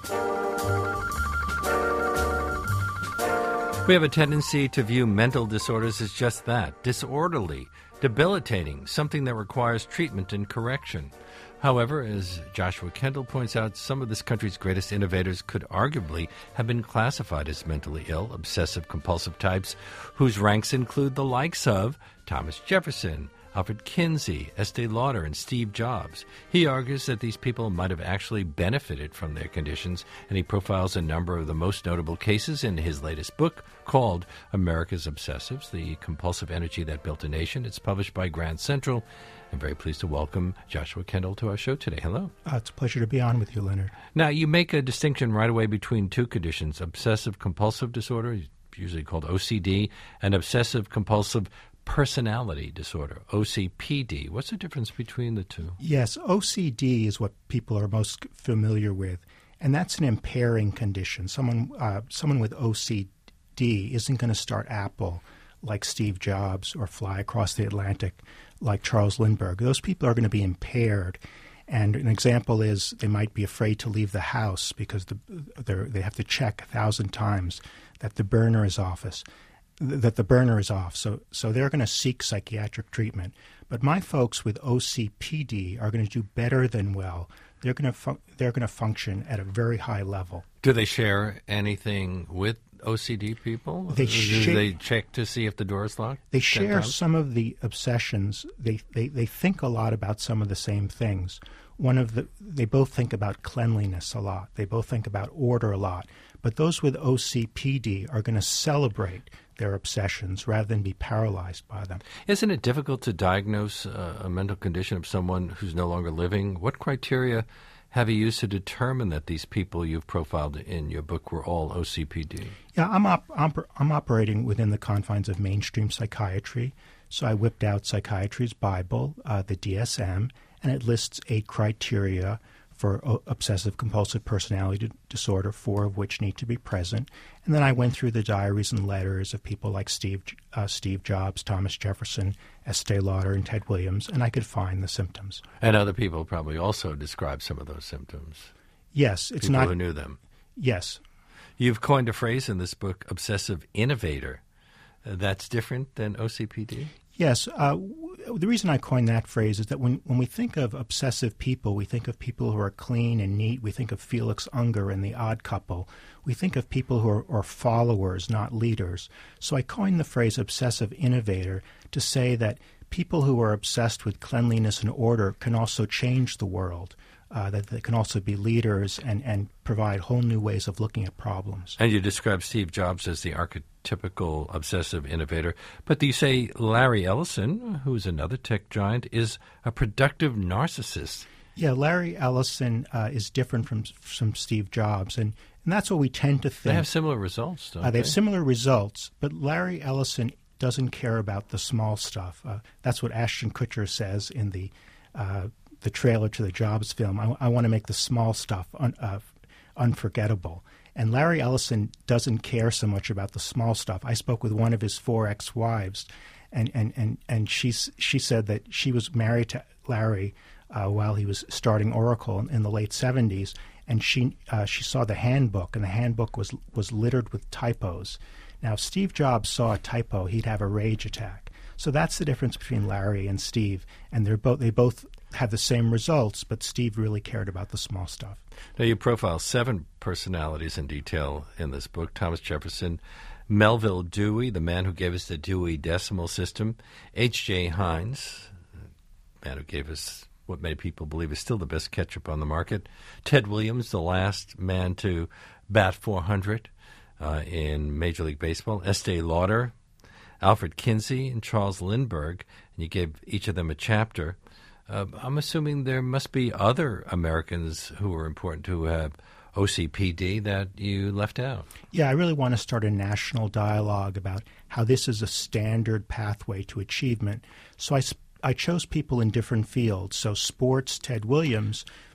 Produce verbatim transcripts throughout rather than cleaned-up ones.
We have a tendency to view mental disorders as just that, disorderly, debilitating, something that requires treatment and correction. However, as Joshua Kendall points out, some of this country's greatest innovators could arguably have been classified as mentally ill, obsessive-compulsive types, whose ranks include the likes of Thomas Jefferson, Alfred Kinsey, Estee Lauder, and Steve Jobs. He argues that these people might have actually benefited from their conditions, and he profiles a number of the most notable cases in his latest book called America's Obsessives, The Compulsive Energy That Built a Nation. It's published by Grand Central. I'm very pleased to welcome Joshua Kendall to our show today. Hello. Uh, it's a pleasure to be on with you, Leonard. Now, you make a distinction right away between two conditions, obsessive-compulsive disorder, usually called O C D, and obsessive-compulsive personality disorder, O C P D. What's the difference between the two? Yes, O C D is what people are most familiar with, and that's an impairing condition. Someone, uh, someone with O C D isn't going to start Apple like Steve Jobs or fly across the Atlantic like Charles Lindbergh. Those people are going to be impaired. And an example is they might be afraid to leave the house because the, they have to check a thousand times that the burner is off. that the burner is off. So so they're going to seek psychiatric treatment. But my folks with O C P D are going to do better than well. They're going to fu- they're going to function at a very high level. Do they share anything with O C D people? They Do sh- they check to see if the door is locked? They share some of the obsessions. They, they they think a lot about some of the same things. One of the they both think about cleanliness a lot. They both think about order a lot. But those with O C P D are going to celebrate their obsessions rather than be paralyzed by them. Isn't it difficult to diagnose uh, a mental condition of someone who's no longer living? What criteria have you used to determine that these people you've profiled in your book were all O C P D? Yeah, I'm, op- I'm, I'm operating within the confines of mainstream psychiatry. So I whipped out Psychiatry's Bible, uh, the D S M, and it lists eight criteria for o- obsessive-compulsive personality disorder, four of which need to be present. And then I went through the diaries and letters of people like Steve uh, Steve Jobs, Thomas Jefferson, Estee Lauder, and Ted Williams, and I could find the symptoms. And other people probably also describe some of those symptoms. Yes. It's people not, who knew them. Yes. You've coined a phrase in this book, obsessive innovator. Uh, that's different than O C P D? Yes. Uh, w- the reason I coined that phrase is that when, when we think of obsessive people, we think of people who are clean and neat. We think of Felix Unger and The Odd Couple. We think of people who are, are followers, not leaders. So I coined the phrase obsessive innovator to say that people who are obsessed with cleanliness and order can also change the world, uh, that they can also be leaders and, and provide whole new ways of looking at problems. And you describe Steve Jobs as the archetypical obsessive innovator. But you say Larry Ellison, who's another tech giant, is a productive narcissist. Yeah, Larry Ellison uh, is different from from Steve Jobs, and, and that's what we tend to think. They have similar results, don't uh, they? They have similar results, but Larry Ellison doesn't care about the small stuff. Uh, that's what Ashton Kutcher says in the uh, the trailer to the Jobs film. I, I want to make the small stuff un, uh, unforgettable. And Larry Ellison doesn't care so much about the small stuff. I spoke with one of his four ex-wives, and and and and she's she said that she was married to Larry uh, while he was starting Oracle in, in the late seventies, and she uh, she saw the handbook, and the handbook was was littered with typos. Now, if Steve Jobs saw a typo, he'd have a rage attack. So that's the difference between Larry and Steve, and they're both they both have the same results, but Steve really cared about the small stuff. Now, you profile seven personalities in detail in this book. Thomas Jefferson, Melville Dewey, the man who gave us the Dewey Decimal System, H J. Heinz, the man who gave us what many people believe is still the best ketchup on the market, Ted Williams, the last man to bat four hundred uh, in Major League Baseball, Estee Lauder, Alfred Kinsey, and Charles Lindbergh, and you gave each of them a chapter. Uh, I'm assuming there must be other Americans who are important who have O C P D that you left out. Yeah, I really want to start a national dialogue about how this is a standard pathway to achievement. So I, I chose people in different fields. So sports, Ted Williams,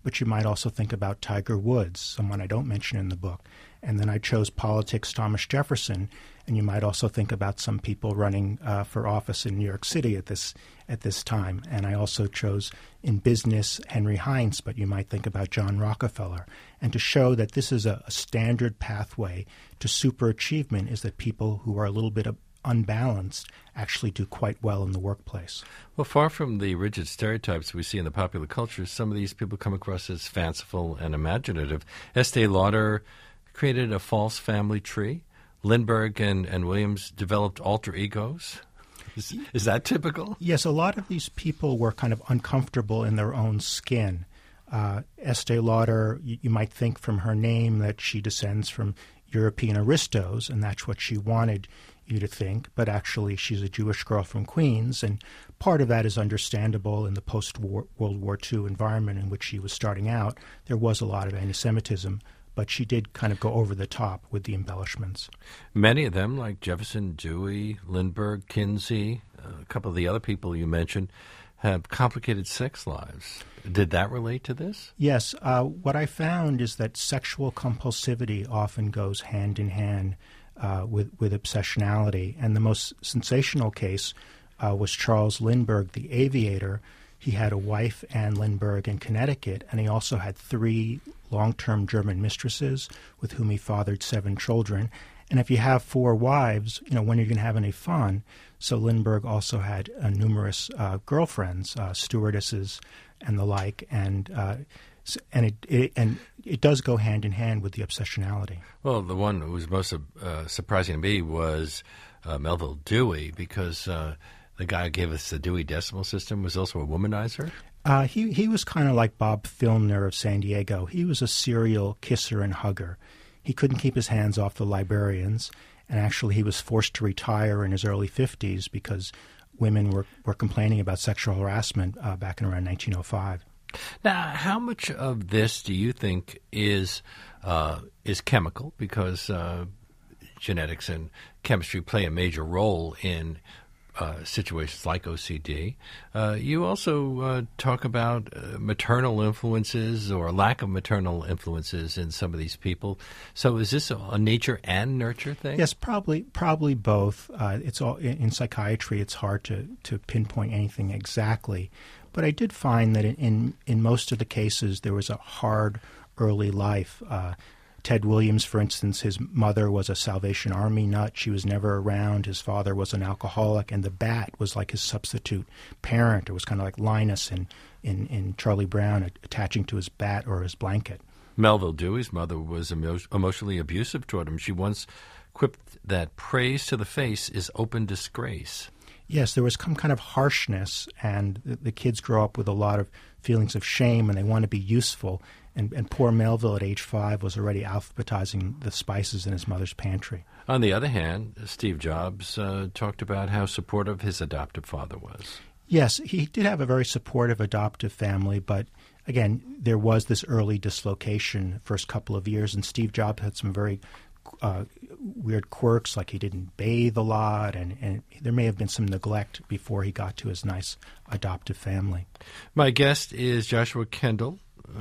but you might also think about Tiger Woods, someone I don't mention in the book. And then I chose politics, Thomas Jefferson, and you might also think about some people running uh, for office in New York City at this at this time. And I also chose in business Henry Heinz, but you might think about John Rockefeller. And to show that this is a, a standard pathway to superachievement is that people who are a little bit unbalanced actually do quite well in the workplace. Well, far from the rigid stereotypes we see in the popular culture, some of these people come across as fanciful and imaginative. Estee Lauder created a false family tree. Lindbergh and, and Williams developed alter egos. Is, is that typical? Yes, a lot of these people were kind of uncomfortable in their own skin. Uh, Estee Lauder, you, you might think from her name that she descends from European aristos, and that's what she wanted you to think, but actually she's a Jewish girl from Queens, and part of that is understandable in the post-World War Two environment in which she was starting out. There was a lot of anti-Semitism, but she did kind of go over the top with the embellishments. Many of them, like Jefferson, Dewey, Lindbergh, Kinsey, uh, a couple of the other people you mentioned, have complicated sex lives. Did that relate to this? Yes. Uh, what I found is that sexual compulsivity often goes hand in hand uh, with, with obsessionality. And the most sensational case uh, was Charles Lindbergh, the aviator. He had a wife, Anne Lindbergh, in Connecticut, and he also had three long-term German mistresses with whom he fathered seven children. And if you have four wives, you know, when are you going to have any fun? So Lindbergh also had uh, numerous uh, girlfriends, uh, stewardesses and the like, and uh, and it, it and it does go hand in hand with the obsessionality. Well, the one who was most uh, surprising to me was uh, Melville Dewey, because uh, the guy who gave us the Dewey Decimal System was also a womanizer. Uh, he he was kind of like Bob Filner of San Diego. He was a serial kisser and hugger. He couldn't keep his hands off the librarians, and actually he was forced to retire in his early fifties because women were, were complaining about sexual harassment uh, back in around nineteen oh five. Now, how much of this do you think is uh, is chemical? Because uh, genetics and chemistry play a major role in Uh, situations like O C D. Uh, you also uh, talk about uh, maternal influences or lack of maternal influences in some of these people. So is this a, a nature and nurture thing? Yes, probably probably both. Uh, it's all in, in psychiatry. It's hard to, to pinpoint anything exactly, but I did find that in in most of the cases there was a hard early life. Uh, Ted Williams, for instance, his mother was a Salvation Army nut. She was never around. His father was an alcoholic, and the bat was like his substitute parent. It was kind of like Linus in, in, in Charlie Brown attaching to his bat or his blanket. Melville Dewey's mother was emo- emotionally abusive toward him. She once quipped that praise to the face is open disgrace. Yes, there was some kind of harshness, and the, the kids grow up with a lot of feelings of shame, and they want to be useful. And, and poor Melville at age five was already alphabetizing the spices in his mother's pantry. On the other hand, Steve Jobs uh, talked about how supportive his adoptive father was. Yes, he did have a very supportive adoptive family, but again, there was this early dislocation first couple of years, and Steve Jobs had some very uh, weird quirks, like he didn't bathe a lot, and, and there may have been some neglect before he got to his nice adoptive family. My guest is Joshua Kendall,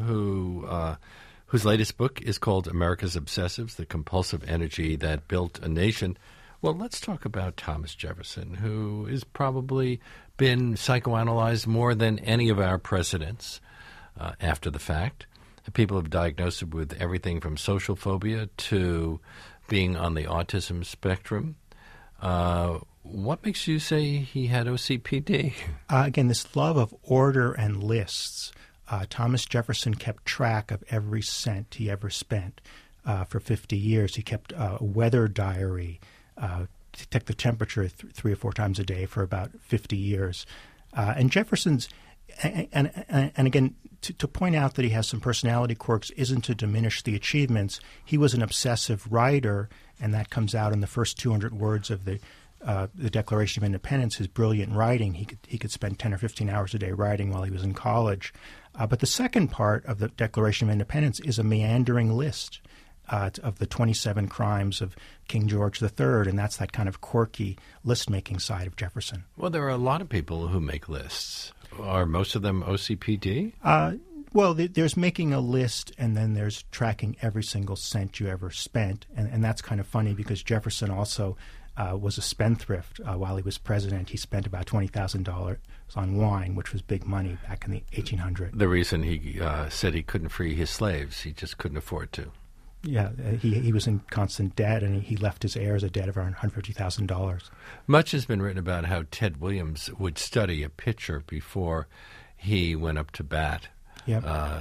who uh, whose latest book is called America's Obsessives, The Compulsive Energy That Built a Nation. Well, let's talk about Thomas Jefferson, who has probably been psychoanalyzed more than any of our presidents uh, after the fact. People have diagnosed him with everything from social phobia to being on the autism spectrum. Uh, what makes you say he had O C P D? Uh, again, this love of order and lists. Uh, Thomas Jefferson kept track of every cent he ever spent uh, for fifty years. He kept uh, a weather diary, uh, to check the temperature th- three or four times a day for about fifty years. Uh, and Jefferson's, and, and, and again, to, to point out that he has some personality quirks isn't to diminish the achievements. He was an obsessive writer, and that comes out in the first two hundred words of the Uh, the Declaration of Independence, his brilliant writing. He could he could spend ten or fifteen hours a day writing while he was in college. Uh, but the second part of the Declaration of Independence is a meandering list uh, of the twenty-seven crimes of King George the Third, and that's that kind of quirky list-making side of Jefferson. Well, there are a lot of people who make lists. Are most of them O C P D? Uh, Well, th- there's making a list, and then there's tracking every single cent you ever spent, and, and that's kind of funny because Jefferson also uh, was a spendthrift. Uh, while he was president, he spent about twenty thousand dollars on wine, which was big money back in the eighteen hundreds. The reason he uh, said he couldn't free his slaves, he just couldn't afford to. Yeah, uh, he he was in constant debt, and he, he left his heirs a debt of around one hundred fifty thousand dollars. Much has been written about how Ted Williams would study a pitcher before he went up to bat. Yep. Uh,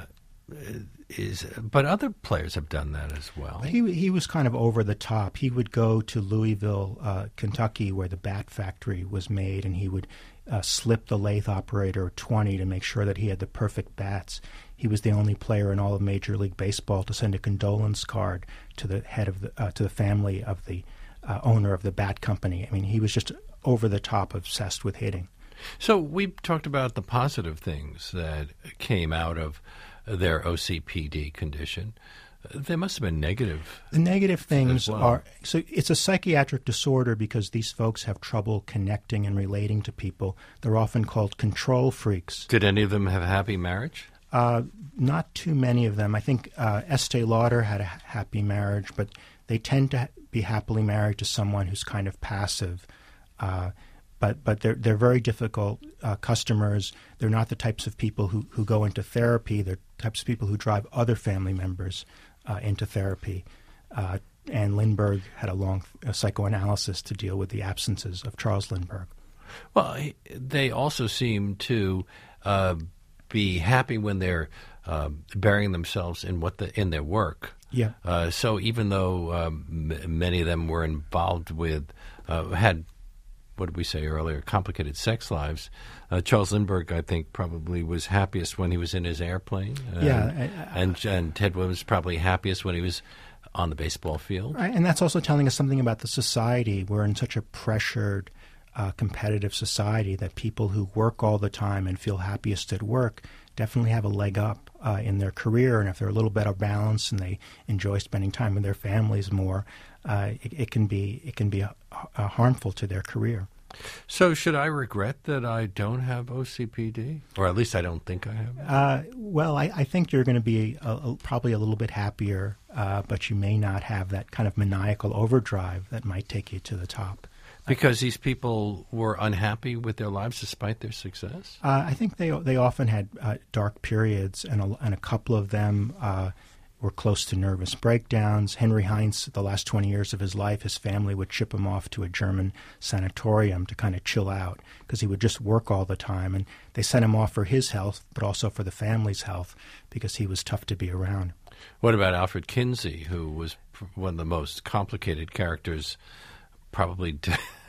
is but other players have done that as well. He he was kind of over the top. He would go to Louisville, uh, Kentucky, where the bat factory was made, and he would uh, slip the lathe operator twenty to make sure that he had the perfect bats. He was the only player in all of Major League Baseball to send a condolence card to the head of the uh, to the family of the uh, owner of the bat company. I mean, he was just over the top obsessed with hitting. So we talked about the positive things that came out of their O C P D condition. There must have been negative. The negative things well. are, so it's a psychiatric disorder because these folks have trouble connecting and relating to people. They're often called control freaks. Did any of them have a happy marriage? Uh, not too many of them. I think uh, Estee Lauder had a happy marriage, but they tend to be happily married to someone who's kind of passive. Uh, but but they're they're very difficult uh, customers. They're not the types of people who, who go into therapy. They're types of people who drive other family members uh, into therapy. Uh, and Lindbergh had a long uh, psychoanalysis to deal with the absences of Charles Lindbergh. Well, they also seem to uh, be happy when they're uh, burying themselves in what the in their work. Yeah. Uh, so even though um, m- many of them were involved with uh, had. What did we say earlier? Complicated sex lives. Uh, Charles Lindbergh, I think, probably was happiest when he was in his airplane. Uh, yeah, I, I, and and Ted was probably happiest when he was on the baseball field. Right, and that's also telling us something about the society. We're in such a pressured, uh, competitive society that people who work all the time and feel happiest at work definitely have a leg up uh, in their career. And if they're a little better balanced and they enjoy spending time with their families more, uh, it, it can be it can be a, a harmful to their career. So should I regret that I don't have O C P D? Or at least I don't think I have it? Uh, well, I, I think you're going to be a, a, probably a little bit happier, uh, but you may not have that kind of maniacal overdrive that might take you to the top. Because these people were unhappy with their lives despite their success? Uh, I think they they often had uh, dark periods, and a, and a couple of them uh, were close to nervous breakdowns. Henry Heinz, the last twenty years of his life, his family would ship him off to a German sanatorium to kind of chill out because he would just work all the time. And they sent him off for his health, but also for the family's health because he was tough to be around. What about Alfred Kinsey, who was one of the most complicated characters probably to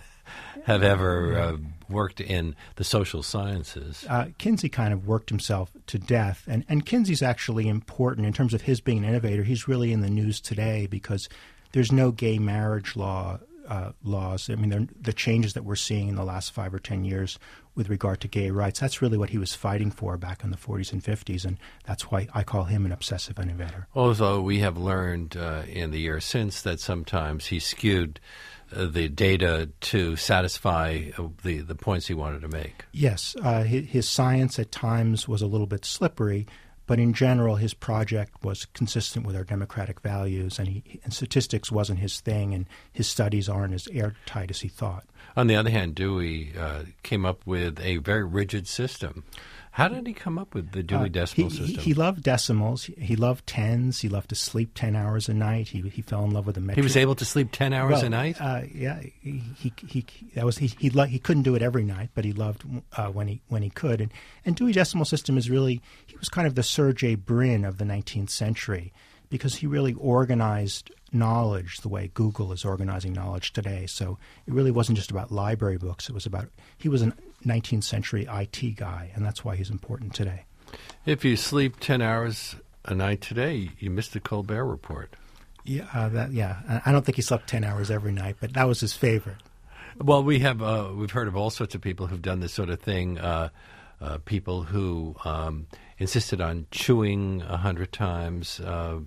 have ever uh, worked in the social sciences? Uh, Kinsey kind of worked himself to death, and, and Kinsey's actually important in terms of his being an innovator. He's really in the news today because there's no gay marriage law uh, laws. I mean, the changes that we're seeing in the last five or ten years with regard to gay rights, that's really what he was fighting for back in the forties and fifties, and that's why I call him an obsessive innovator. Although we have learned uh, in the years since that sometimes he skewed Uh, the data to satisfy uh, the, the points he wanted to make. Yes, uh, his, his science at times was a little bit slippery, but in general his project was consistent with our democratic values, and, he, and statistics wasn't his thing, and his studies aren't as airtight as he thought. On the other hand, Dewey uh, came up with a very rigid system. How did he come up with the Dewey uh, Decimal he, System? He, he loved decimals. He, he loved tens. He loved to sleep ten hours a night. He he fell in love with the metric. He was able to sleep ten hours well, a night? Uh, yeah, he, he he that was he he, lo- he couldn't do it every night, but he loved uh, when he when he could. And and Dewey Decimal System is really, he was kind of the Sergey Brin of the nineteenth century because he really organized knowledge the way Google is organizing knowledge today. So it really wasn't just about library books. It was about, he was a nineteenth century I T guy, and that's why he's important today. If you sleep ten hours a night today, you missed the Colbert Report. Yeah, uh, that, yeah. I don't think he slept ten hours every night, but that was his favorite. Well, we have uh, we've heard of all sorts of people who've done this sort of thing. Uh, uh, people who um, insisted on chewing a hundred times. Uh,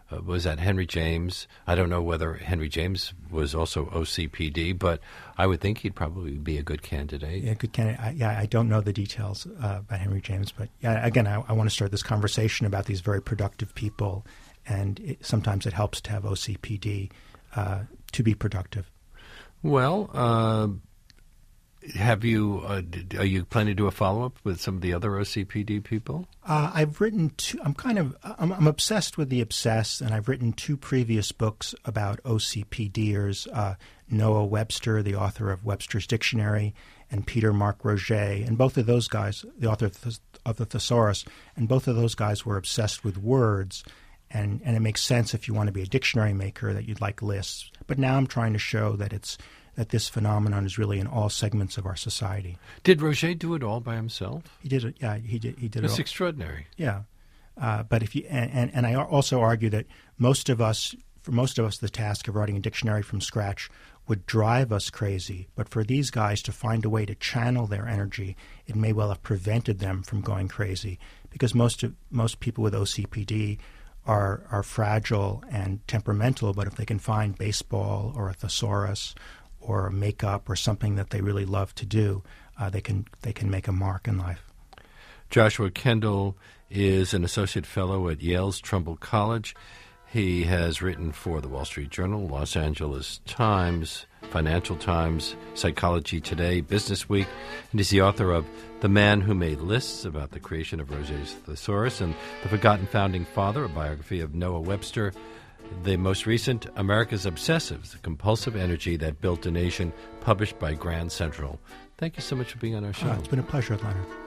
uh, was that Henry James. I don't know whether Henry James was also O C P D, but I would think he'd probably be a good candidate. Yeah, good candidate. I, yeah, I don't know the details uh, about Henry James, but yeah, again, I, I want to start this conversation about these very productive people, and it, sometimes it helps to have O C P D uh, to be productive. Well, uh, have you? Uh, are you planning to do a follow up with some of the other O C P D people? Uh, I've written two. I'm kind of. I'm, I'm obsessed with the obsessed, and I've written two previous books about O C P Ders. Uh, Noah Webster, the author of Webster's Dictionary, and Peter Mark Roger, and both of those guys, the author of the, of the Thesaurus, and both of those guys were obsessed with words. And, and it makes sense if you want to be a dictionary maker that you'd like lists. But now I'm trying to show that it's that this phenomenon is really in all segments of our society. Did Roger do it all by himself? He did it. Yeah, he did. He did it. It's all. extraordinary. Yeah, uh, but if you and, and and I also argue that most of us, for most of us, the task of writing a dictionary from scratch would drive us crazy. But for these guys to find a way to channel their energy, it may well have prevented them from going crazy, because most of most people with O C P D are are fragile and temperamental, but if they can find baseball or a thesaurus or makeup or something that they really love to do, uh, they can they can make a mark in life. Joshua Kendall is an associate fellow at Yale's Trumbull College. He has written for the Wall Street Journal, Los Angeles Times, Financial Times, Psychology Today, Business Week, and he's the author of The Man Who Made Lists, about the creation of Roget's Thesaurus, and The Forgotten Founding Father, a biography of Noah Webster. The most recent, America's Obsessives, the compulsive energy that built a nation, published by Grand Central. Thank you so much for being on our show. Oh, it's been a pleasure, Leonard.